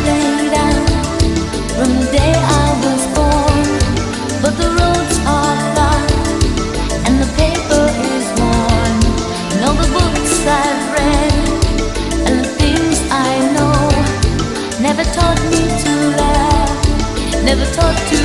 laid out from the day I was born, but the roads are blocked and the paper is worn. And all the books I've read and the things I know never taught me to laugh, never taught to